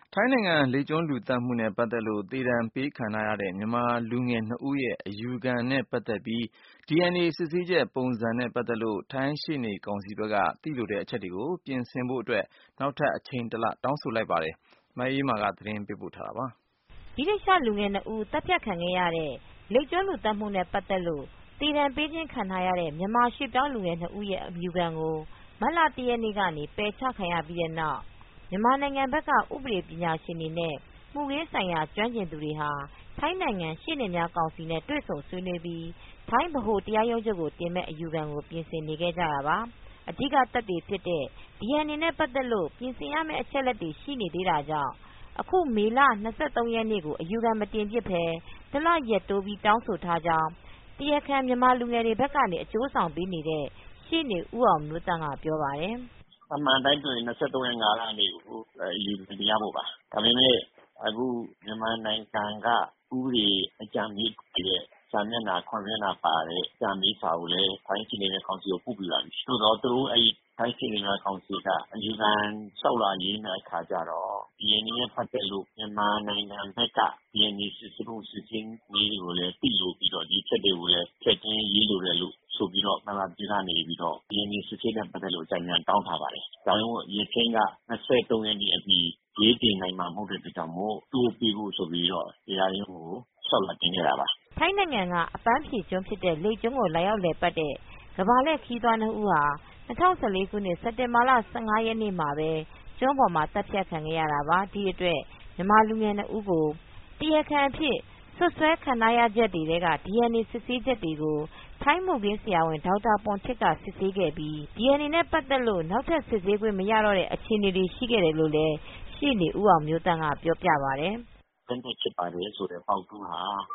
ထိုင်းနိုင်ငံလိပ်ကျွန်းလူသတ်မှုနဲ့ပတ်သက်လို့သေဒဏ်ပေးခံထားရတဲ့မြန်မာလူငယ်2ဦးရဲ့အယူခံနဲ့ပတ်သက်ပြီး DNA စစ်ဆေးချက်ပုံစံနဲ့ပတ်သက်လို့ထိုင်းရှေ့နေကောင်စီဘက်ကသိလိုတဲ့အချက်တွေကိုပြင်ဆင်ဖို့အတွက်နောက်ထပ်အချိန်1လတောင်းဆိုလိုက်ပါတယ်။ မအေးအေးမာကသတင်းပေးပို့ထားပါတယ်။ ဗြိတိသျှလူငယ်2ဦးသတ်ဖြတ်ခံခဲ့ရတဲ့လိပ်ကျွန်းလူသတ်မှုနဲ့ပတ်သက်လို့သေဒဏ်ပေးခြင်းခံထားရတဲ့မြန်မာရွှေ့ပြောင်းလူငယ်2ဦးရဲ့အယူခံကိုမတ်လ 1 ရက်နေ့ကနေပယ်ချခံရပြီးတဲ့နောက်မြန်မာနိုင်ငံဘက်ကဥပဒေပညာရှင်တွေနဲ့မှုခင်းဆိုင်ရာကျွမ်းကျင်သူတွေဟာထိုင်းနိုင်ငံရှေ့နေများကောင်စီနဲ့တွေ့ဆုံဆွေးနွေးပြီး ထိုင်းဗဟိုတရားရုံးချုပ်ကိုတင်မယ့်အယူခံကိုပြင်ဆင်နေခဲ့ကြတာပါ။ အဓိကသက်သေဖြစ်တဲ့ DNA နဲ့ပတ်သက်လို့ပြင်ဆင်ရမယ့်အချက်အလက်တွေရှိနေသေးတာကြောင့်အခုမေလ ၂၃ ရက်နေ့ကိုအယူခံမတင်ဖြစ်ပဲ1 လရက်တိုးပြီးတောင်းဆိုထားကြောင်းတရားခံမြန်မာလူငယ်တွေဘက်ကနေအကျိုးဆောင်ပေးနေတဲ့ရှေ့နေဦးအောင်မျိုးသန့်ကပြောပါတယ်။ "အမှန်အတိုင်းဆိုရင် ၂၃ ရက် ၅ လနေ့ကိုအယူခံတင်ရဖို့ပါ။ ဒါပေမယ့်အခုမြန်မာနိုင်ငံကဥပဒေအကြံပေးရဲ့စာမျက်နှာ 7 မျက်နှာပါတဲ့အကြံပေးစာကိုလည်းထိုင်းရှေ့နေများကောင်စီကိုပို့ပြီးပါပြီ။ သို့သော်သူတို့ထိုင်းရှေ့နေများကောင်စီကအယူခံလျှောက်လွှာရေးတဲ့အခါကျတော့ DNA နဲ့ပတ်သက်လို့မြန်မာနိုင်ငံဘက်က DNA စစ်ဆေးမှုစစ်ဆေးနည်းတွေကိုလည်းသိလိုပြီးတော့ဒီအချက်တွေကိုလည်းထည့်သွင်းရေးလိုတယ်လို့ဆိုပြီးတော့မြန်မာပြည်ကနေပြီးတော့ DNA စစ်ဆေးနဲ့ပတ်သက်လို့အကြံဉာဏ်တောင်းထားပါတယ်။ ဒါကြောင့်မို့ရက်ချိန်းက23 ရက်နေ့အပြီးရေးတင်နိုင်မှာမဟုတ်တဲ့အတွက်ကြောင့်မို့တိုးပေးဖို့ဆိုပြီးတော့တရားရုံးကိုလျှောက်လွှာတင်ခဲ့တာပါ။ " ထိုင်းနိုင်ငံကအပန်းဖြေကျွန်းဖြစ်တဲ့လိပ်ကျွန်းကိုလာရောက်လည်ပတ်တဲ့ကမ္ဘာလှည့်ခရီးသွား2ဦးဟာ2014 ခုနှစ် စက်တင်ဘာလ 15 ရက်နေ့မှာပဲကျွန်းပေါ်မှာသတ်ဖြတ်ခံခဲ့ရတာပါ။ ဒီအတွက်မြန်မာလူငယ်2ဦးကိုတရားခံအဖြစ်စွပ်စွဲခံထားရချက်တွေထဲက DNA စစ်ဆေးချက်တွေကိုထိုင်းမှုခင်းဆရာဝန်ဒေါက်တာပွန်ထစ်ကစစ်ဆေးခဲ့ပြီး DNA နဲ့ပတ်သက်လို့နောက်ထပ်စစ်ဆေးခွင့်မရတော့တဲ့အခြေအနေတွေရှိခဲ့တယ်လို့လည်းရှေ့နေဦးအောင်မျိုးသန့်ကပြောပြပါတယ်။ "လက်နက်ဖြစ်ပါတယ်ဆိုတဲ့ပေါက်တူးဟာ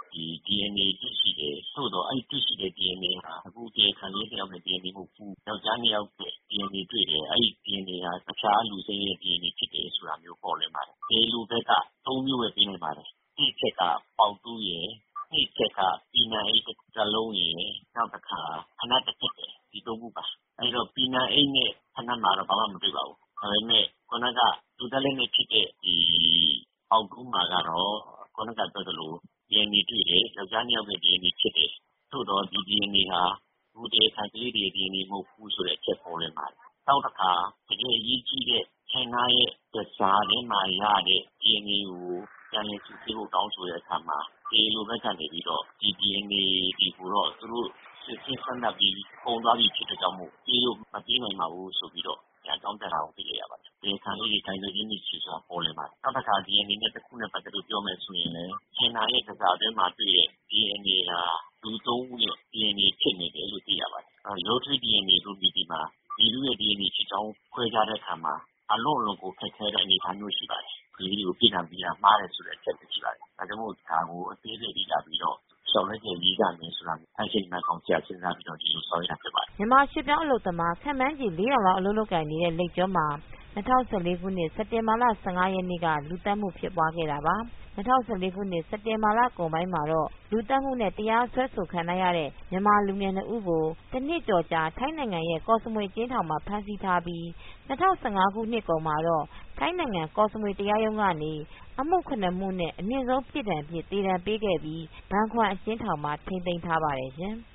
DNA တွေ့ရှိတယ်။သို့သော်တွေ့ရှိတဲ့ DNA ဟာအခုတရားခံလေး2ယောက်ရဲ့ DNA မဟုတ်ဘူး။ယောက်ကျား2ယောက်ရဲ့ DNA တွေ့တယ်။အဲဒီ DNA ဟာတခြားလူစိမ်းရဲ့ DNA ဖြစ်တယ်ဆိုတာမျိုးပေါ်လွင်ပါတယ်။တရားလိုဘက်က 3 မျိုးပဲပေးနိုင်ပါတယ်။1 အချက်ကပေါက်တူးရယ်။2 အချက်ကပီနံအိတ်တလုံးရယ်နောက်တခါဖိနပ်တချပ်ရယ်ဒီ 3 ခုပါ။အဲဒီတော့ပီနံအိတ်နဲ့ဖိနပ်မှာတော့ဘာမှမတွေ့ပါဘူး။ဒါပေမယ့်ခုနကလူသတ်လက်နက်ဖြစ်တဲ့ပေါက်တူးမှာကတော့ခုနကပြောသလို DNA တွေ့တယ်။ယောက်ကျား2ယောက်ရဲ့ DNA ဖြစ်တယ်။သို့သော်ဒီ DNA ဟာအခုတရားခံကလေးတွေရဲ့ DNA မဟုတ်ဘူးဆိုတဲ့အချက်ပေါ်လွင်ပါတယ်။နောက်တခါတကယ်အရေးကြီးတဲ့ထင်ရှားရဲ့ဓဇာထဲမှာရတဲ့ DNA ကိုပြန်လည်စစ်ဆေးဖို့တောင်းဆိုတဲ့အခါမှာတရားလိုဘက်ကနေပြီးတော့ဒီ DNA တွေကိုတော့သူတို့စစ်ဆေးစမ်းသပ်ပြီးကုန်သွားပြီဖြစ်တဲ့အတွက်ကြောင့်မို့ပေးလို့မပေးနိုင်ပါဘူးဆိုပြီးတော့ပြန်တောင်းပြတာကိုတွေ့လိုက်ရပါတယ်။တရားခံလေးတွေကိုင်တွယ်ခြင်းမရှိဆိုတာပေါ်လွင်ပါတယ်။နောက်တခါ DNA နဲ့တခုနဲ့ပတ်သက်လို့ပြောမယ်ဆိုရင်လည်းထင်ရှားရဲ့ဓဇာထဲမှာတွေ့တဲ့ DNA ဟာလူ3ဦးရဲ့ DNA ဖြစ်နေတယ်လို့သိရပါတယ်။ရောထွေး DNA တို့မြေပြင်မှာလူထုရဲ့ DNA ဖြစ်ကြောင်းခွဲခြားတဲ့အခါမှာအလွန်ကိုခက်ခဲတဲ့အနေအထားမျိုးရှိပါတယ်။ကလေးတွေကိုပြစ်ဒဏ်ပေးတာမှားတယ်ဆိုတဲ့အချက်တွေရှိပါတယ်။ဒါကြောင့်မို့ဒါကိုအသေးစိတ်လေ့လာပြီးတော့လျှောက်လဲချက်ရေးကြမယ်ဆိုတာထိုင်းရှေ့နေများကောင်စီကစဉ်းစားပြီးတော့ဒီလိုဆောင်ရွက်တာဖြစ်ပါတယ်။ " မြန်မာရွှေ့ပြောင်းအလုပ်သမားခန့်မှန်းခြေ 4,000 လောက်အလုပ်လုပ်ကိုင်နေတဲ့လိပ်ကျွန်းမှာ2014 ခုနှစ် စက်တင်ဘာလ 15 ရက်နေ့ကလူသတ်မှုဖြစ်ပွားခဲ့တာပါ။ 2014 ခုနှစ် စက်တင်ဘာလကုန်ပိုင်းမှာတော့လူသတ်မှုနဲ့တရားစွဲဆိုခံထားရတဲ့မြန်မာလူငယ်2ဦးကို1 နှစ်ကျော်ကြာထိုင်းနိုင်ငံကော့စမွေအကျဉ်းထောင်မှာဖမ်းဆီးထားပြီး 2015 ခုနှစ်ကုန်မှာတော့ထိုင်းနိုင်ငံကော့စမွေတရားရုံးကနေအမှု 7 မှုနဲ့အမြင့်ဆုံးပြစ်ဒဏ်အဖြစ်သေဒဏ်ပေးခဲ့ပြီး ဘန်ခွမ်အကျဉ်းထောင်မှာထိန်းသိမ်းထားပါတယ်ရှင်။